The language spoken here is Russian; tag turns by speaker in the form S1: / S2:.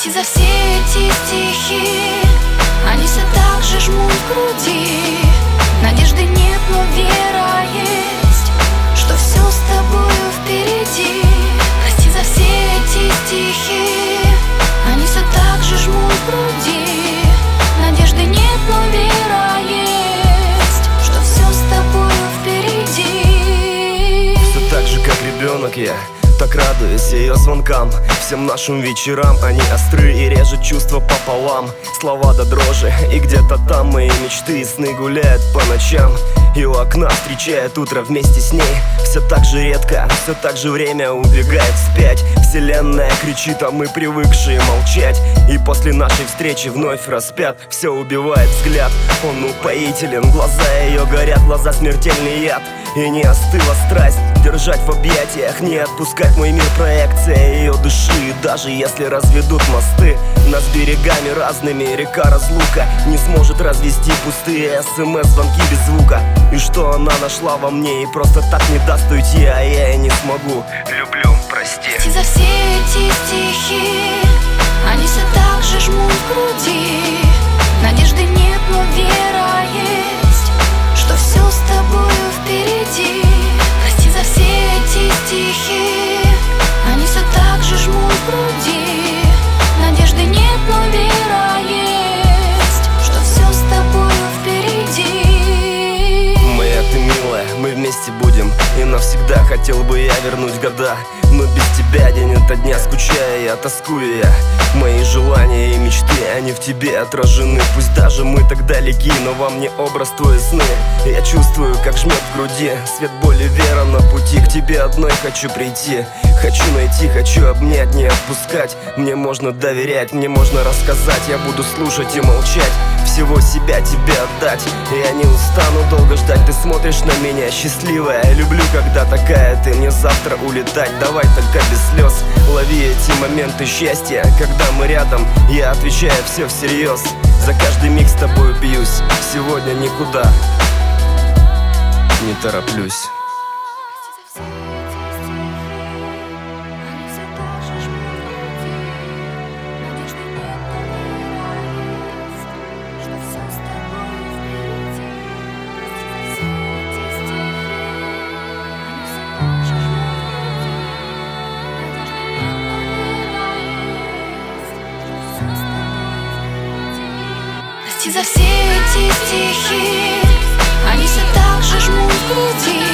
S1: Прости за все эти стихи, они все так же жмут в груди. Надежды нет, но вера есть, что все с тобою впереди. Прости за все эти стихи, они все так же жмут в груди. Надежды нет, но вера есть, что все с тобою впереди.
S2: Все так же, как ребенок я, так радуюсь ее звонкам. Всем нашим вечерам они остры и режут чувства пополам. Слова до дрожи, и где-то там мои мечты и сны гуляют по ночам. И у окна встречает утро вместе с ней. Все так же редко, все так же время убегает вспять. Вселенная кричит, а мы привыкшие молчать. И после нашей встречи вновь распят. Все убивает взгляд, он упоителен. Глаза ее горят, глаза смертельный яд. И не остыла страсть держать в объятиях, не отпускать мой мир, проекция ее души. И даже если разведут мосты, нас берегами разными, река разлука не сможет развести пустые СМС-звонки без звука. И что она нашла во мне и просто так не даст уйти, а я и не смогу. Люблю, прости.
S1: Прости за все эти стихи, они все так же жмут в груди. Надежды нет, но вера есть, что все с тобою впереди. Прости за все эти стихи, они все так же жмут в груди. Надежды нет, но вера есть, что все с тобою впереди.
S2: Моя ты милая, мы вместе будем, и навсегда хотел бы я вернуть года. Но без тебя день ото дня скучаю я, тоскую я. Мои желания и мечты, они в тебе отражены. Пусть даже мы так далеки, но во мне образ твои сны. Я чувствую, как жмет в груди свет, боли, вера на пути. К тебе одной хочу прийти, хочу найти, хочу обнять, не отпускать. Мне можно доверять, мне можно рассказать, я буду слушать и молчать. Всего себя тебе отдать, я не устану долго ждать. Ты смотришь на меня счастливая, люблю, когда такая ты. Мне завтра улетать, давай только без слез. Лови эти моменты счастья, когда мы рядом. Я отвечаю все всерьез, за каждый миг с тобой бьюсь. Сегодня никуда не тороплюсь.
S1: Прости за все эти стихи, они все так же жмут в груди.